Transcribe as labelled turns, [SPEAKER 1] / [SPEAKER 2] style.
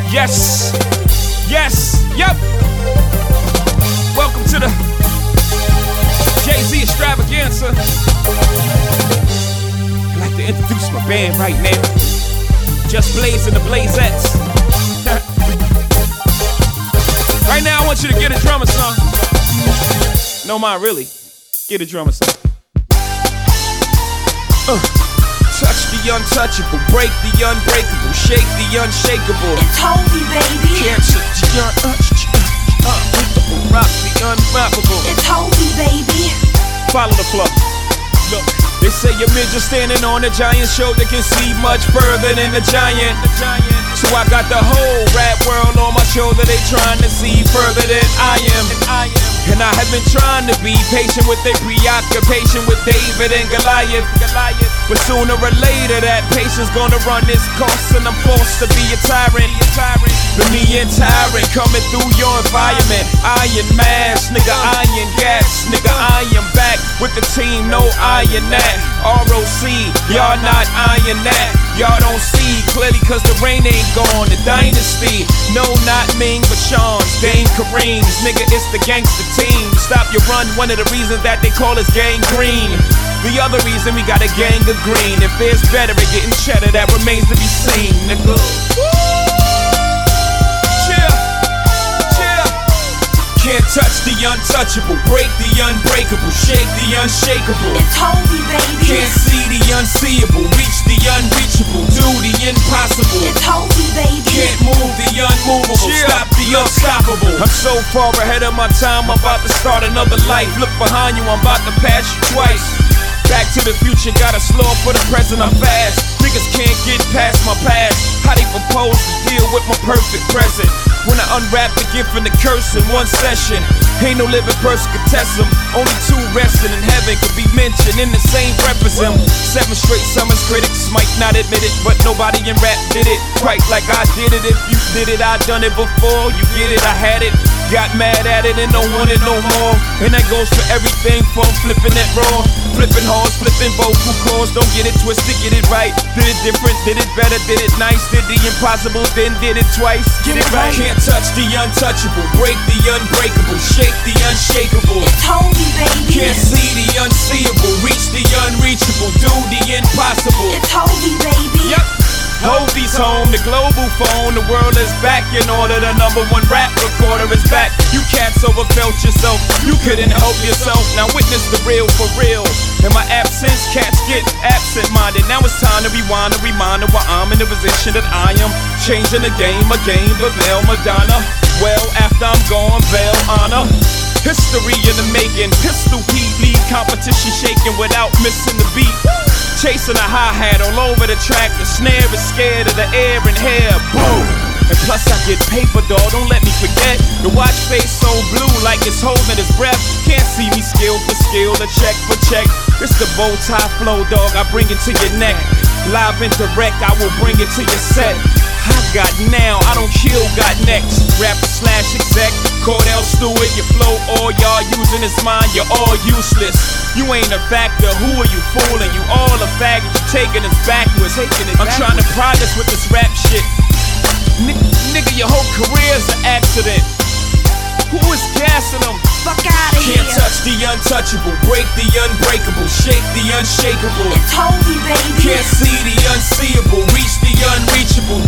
[SPEAKER 1] Yes, yes, yep. Welcome to the Jay-Z extravaganza. I'd like to introduce my band right now. Just Blazing the Blazettes. Right now I want you to get a drummer song. No mind, really. Get a drummer song. Touch the untouchable, break the unbreakable, shake the unshakable.
[SPEAKER 2] It's Hovey, baby.
[SPEAKER 1] Cancer the rock the unflappable.
[SPEAKER 2] It's Hovey, baby.
[SPEAKER 1] Follow the flow. Look, they say a midget standing on a giant's shoulder can see much further than the giant. So I got the whole rap world on my shoulder. They trying to see further than I am. And I have been trying to be patient with their preoccupation with David and Goliath. But sooner or later that patience gonna run its course, and I'm forced to be a tyrant. But me and tyrant coming through your environment. Iron mask, nigga, iron gas, nigga, I am back with the team, no iron that. ROC, y'all not iron that. Y'all don't see clearly cause the rain ain't gone. The dynasty, no not Ming but Sean's, Dame Kareem's. Nigga, it's the gangster team. Stop your run, one of the reasons that they call us gang green. The other reason we got a gang of green. If there's better at getting cheddar, that remains to be seen, nigga. Can't touch the untouchable, break the unbreakable, shake the unshakable.
[SPEAKER 2] It's Hovey, baby.
[SPEAKER 1] Can't see the unseeable, reach the unreachable, do the impossible.
[SPEAKER 2] It's Hovey, baby.
[SPEAKER 1] Can't move the unmovable, stop the unstoppable. I'm so far ahead of my time, I'm about to start another life. Look behind you, I'm about to pass you twice. Back to the future, gotta slow up for the present, I'm fast. Niggas can't get past my past. How they propose to deal with my perfect present? When I unwrap the gift and the curse in one session, ain't no living person could test them. Only two resting in heaven could be mentioned in the same breath as them. 7 straight summers, critics might not admit it, but nobody in rap did it quite like I did it. If you did it, I done it before. You get it, I had it. Got mad at it and don't want it no more. And that goes for everything from flipping it raw, flipping horns, flipping vocal cords. Don't get it twisted, get it right. Did it different, did it better, did it nice. Did the impossible, then did it twice.
[SPEAKER 2] Get it right.
[SPEAKER 1] Can't touch the untouchable, break the unbreakable, shake the unshakable.
[SPEAKER 2] It's Hovey, baby.
[SPEAKER 1] Can't see the unseeable, reach the unreachable, do the impossible.
[SPEAKER 2] It's Hovey, baby.
[SPEAKER 1] Yep. Hovey's home, the global phone, the world is back in order. The #1 rap recorder is back. You cats overfelt yourself, you couldn't help yourself. Now witness the real for real. In my absence, cats get absent-minded. Now it's time to rewind a reminder why I'm in the position that I am. Changing the game, a game of Veil Madonna. Well, after I'm gone, Veil honor. History in the making, pistol Pete lead competition shaking without missing the beat. Chasing a hi-hat all over the track, the snare is scared of the air and hair, boom. And plus I get paper, dawg, don't let me forget. The watch face so blue like it's holding his breath. Can't see me skill for skill, or check for check. It's the bow tie flow, dawg, I bring it to your neck. Live and direct, I will bring it to your set. I got now, I don't kill, got next. Rapper/exec, Cordell Stewart, your flow, all y'all using is mine, you're all useless. You ain't a factor, who are you fooling? You all a faggot, you taking us backwards. I'm trying to progress with this rap shit. Nigga, your whole career's an accident. Who is gassing them?
[SPEAKER 2] Fuck out of here.
[SPEAKER 1] Can't touch the untouchable, break the unbreakable, shake the unshakable.
[SPEAKER 2] It's Hovey, baby.
[SPEAKER 1] Can't see the unseeable, reach the unreachable,